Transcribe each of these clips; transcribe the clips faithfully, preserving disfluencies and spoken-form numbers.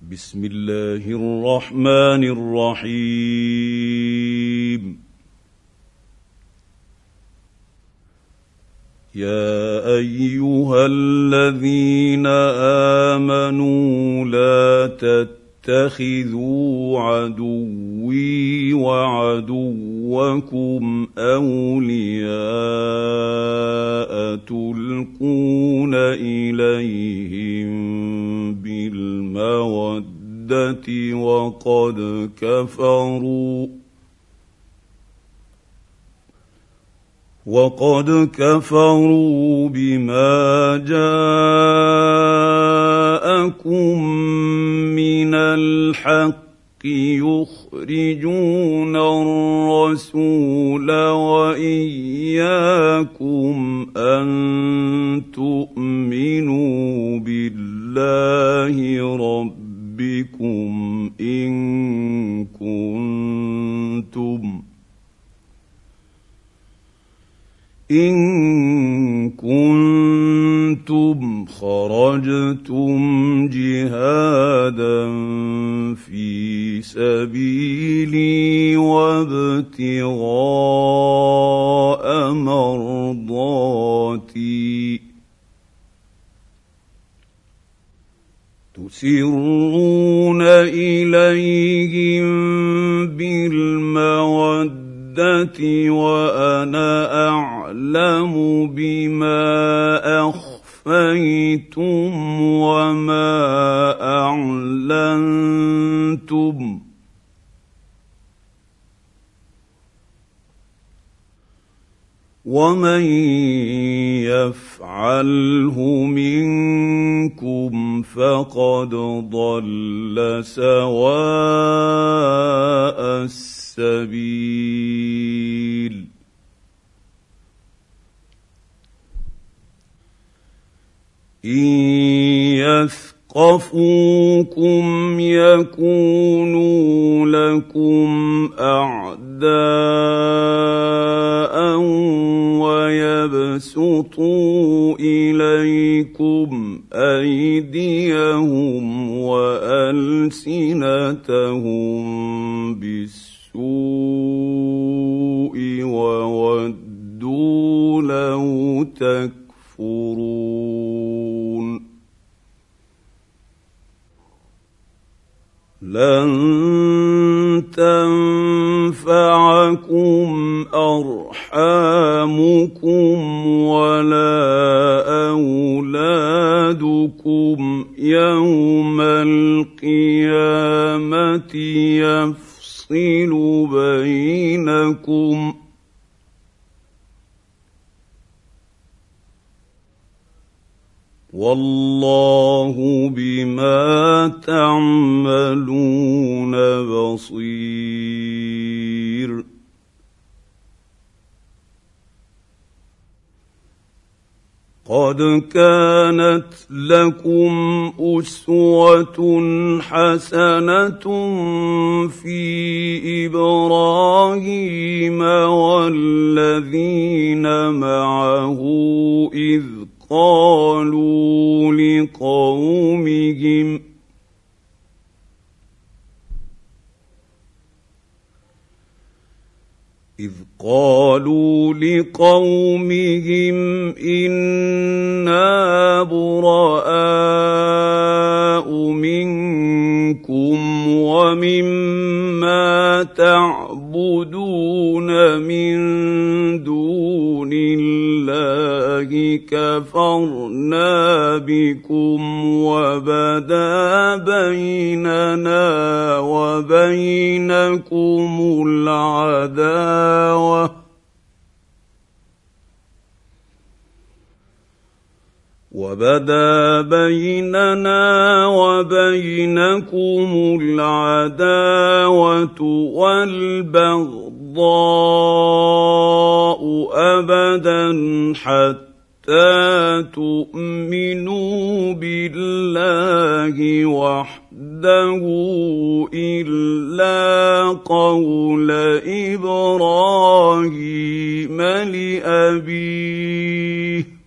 بسم الله الرحمن الرحيم. يا أيها الذين آمنوا لا تتخذوا عدوي وعدوكم أولياء تلقون إليهم بالمودة وقد كفروا وقد كفروا بما جاءكم من الحق يخرجون الرسول وإياكم أن تؤمنوا بالله ربكم إن كنتم إن كنتم خرجتم جهادا في سبيلي وابتغاء مرضاتي تسرون إليهم بالمودة وأنا أعلم بما أخفيتم وما أعلنتم ومن يفعله منكم فقد ضل سواء السبيل. إن يثقفوكم يكونوا لكم أعداء ويبسطوا إليكم أيديهم وألسنتهم بالسوء وودوا لو تكفرون. لن تنفعكم أرحامكم ولا أولادكم يوم القيامة يفصل بينكم والله بما تعملون بصير. قد كانت لكم أسوة حسنة في إبراهيم والذين معه إذ قالوا لقومهم إذ قالوا لقومهم إنا براء منكم ومما تعبدون من دون الله كفرنا بكم وبدا بيننا وبينكم العداوة وبدا بيننا وبينكم العداوة والبغضاء أبدا حتى تؤمنوا بالله وحده إلا قول إبراهيم لأبيه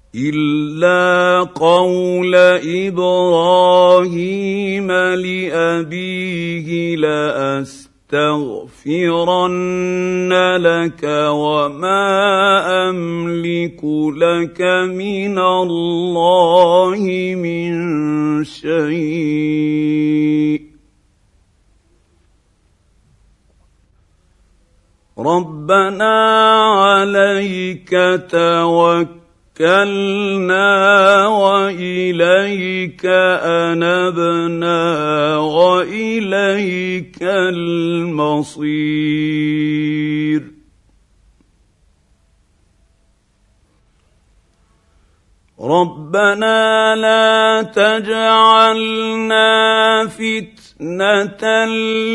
إلا قول إبراهيم لأبيه لأستغفرن لك وما أملك لك من الله من شيء ربنا عليك توكلنا وإليك أنبنا وإليك المصير ربنا لا تجعلنا فتنة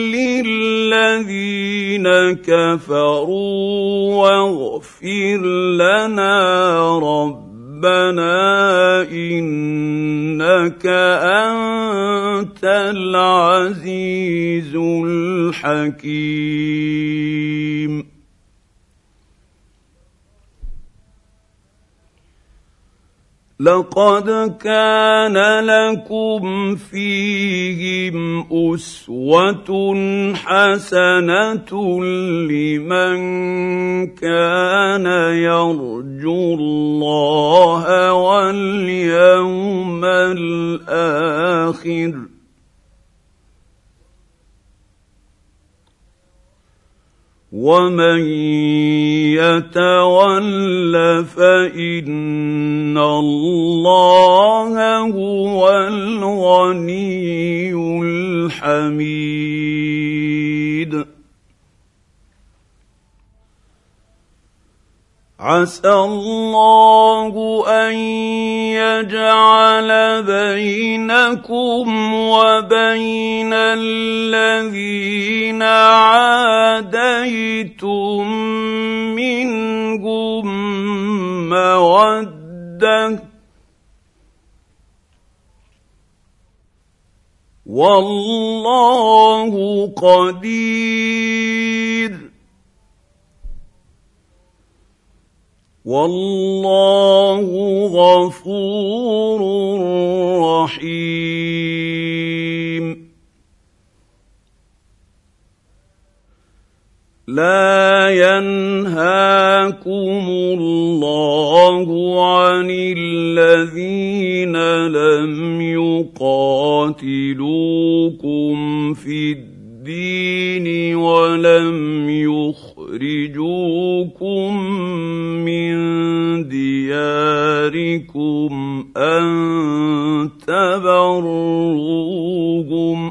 للذين كفروا واغفر لنا ربنا إنك أنت العزيز الحكيم لقد كان لكم فيهم أسوة حسنة لمن كان يرجو الله واليوم الآخر ومن يتول فإن الله هو الغني الحميد عسى الله أن يجعل بينكم وبين الذين عاديتم منهم مودة والله قدير والله غفور رحيم لا ينهاكم الله عن الذين لم يقاتلوكم في الدين ولم يخرجوكم من دياركم أن تبروهم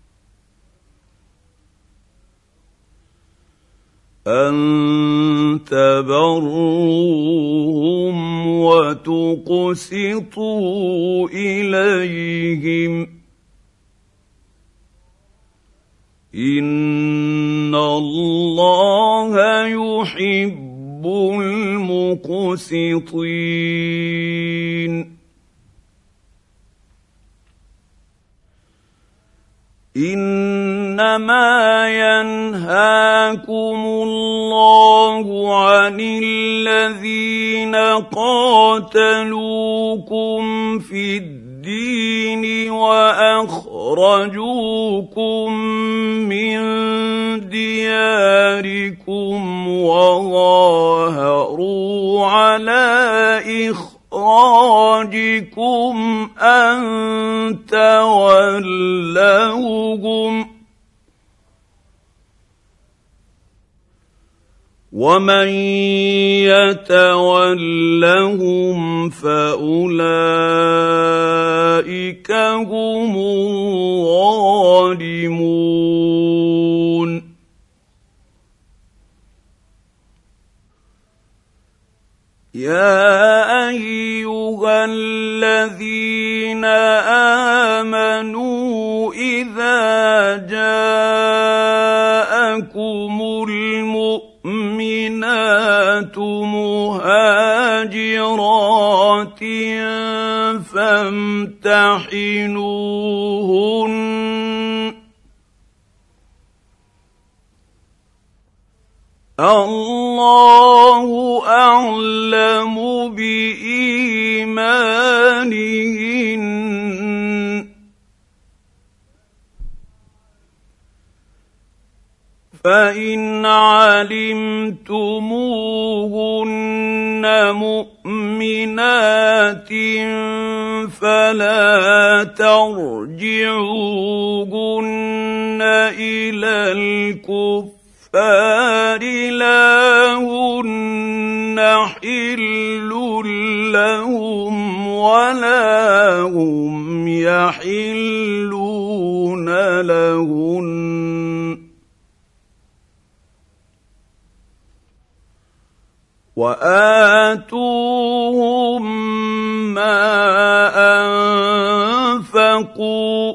أن تبروهم وتقسطوا إليهم إن الله يحب المقسطين إنما ينهاكم الله عن الذين قاتلوكم في الدين وأخرجوكم من دياركم وظاهروا على إخراجكم أن تولوهم ومن يتولهم فأولئك هم الظالمون يا أيها الذين آمنوا إذا جاءكم المؤمنات مهاجرات فامتحنوهن الله أعلم بإيمانهن فإن علمتموهن مؤمنات فلا ترجعوهن إلى الكفار لا هن حل لهم ولا هم يحلون لهن وآتوهم ما أنفقوا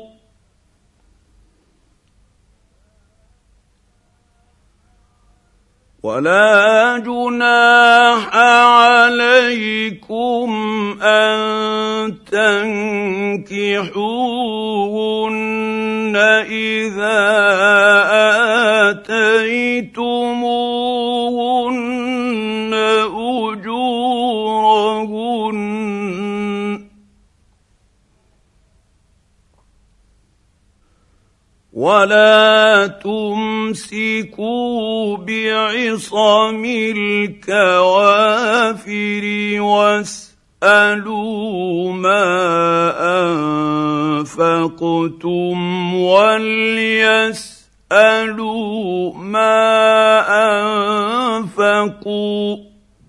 ولا جناح عليكم أن تنكحوهن إذا آتيتموهن أجورهن ولا تمسكوا بعصم الكوافر واسألوا ما أنفقتم وليسألوا ما أنفقوا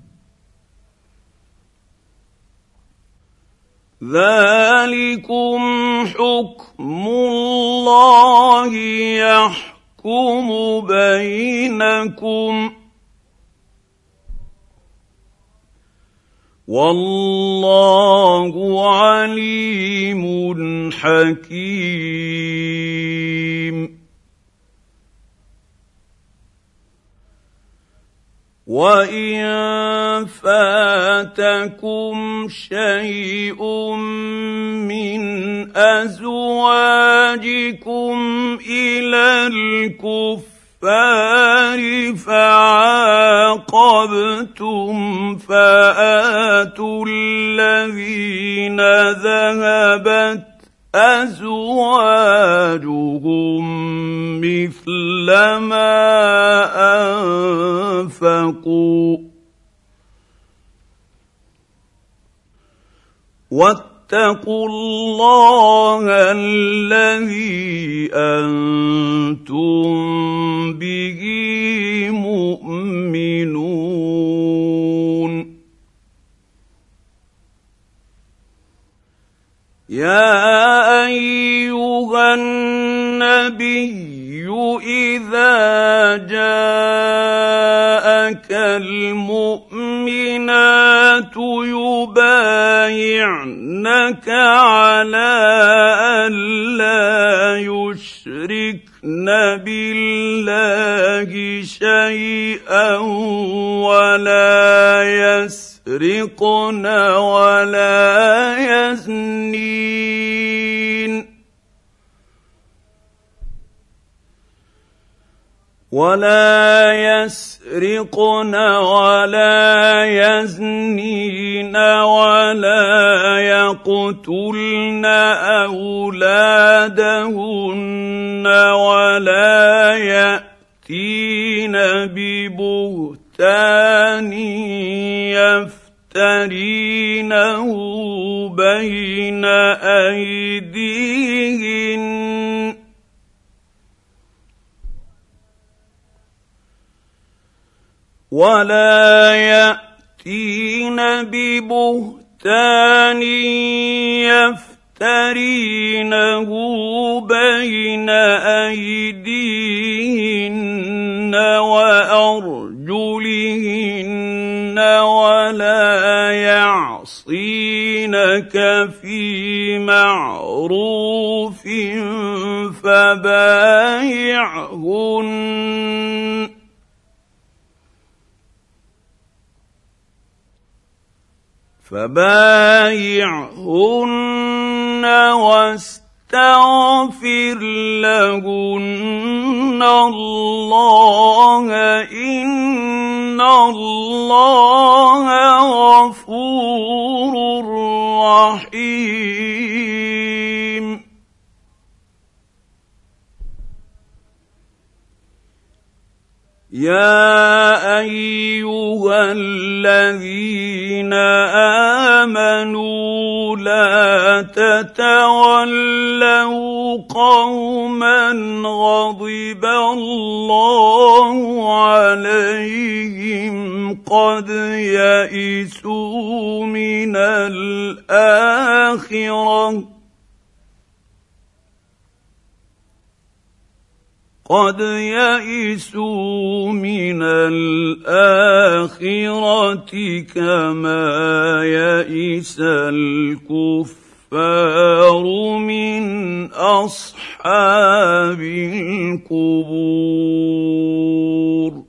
ذلكم حكم الله يحكم بينكم والله عليم حكيم وإن فاتكم شيء من أزواجكم إلى الكفار فعاقبتم فآتوا الذين ذهبت أزواجهم مثل ما أنفقوا واتقوا الله الذي أنتم به مؤمنون يا أيها النبي إذا جاءك المؤمنات يبايعنك على أن لا يشركن بالله شيئا ولا يسرقن ولا يزنين ولا يسرقن ولا يزنين ولا يقتلن أولادهن ولا يأتين ببهتان يفترينه بين أيديهن ولا يأتين ببهتان يفترينه بين أيديهن وأرجلهن ولا يعصينك في معروف فبايعهن فبايعهن واستغفر لهن الله إن الله غفور رحيم ايها الذين امنوا لا تتولوا قوما غضب الله عليهم قد يئسوا من الآخرة قد يئسوا من الآخرة كما يئس الكفار من أصحاب القبور.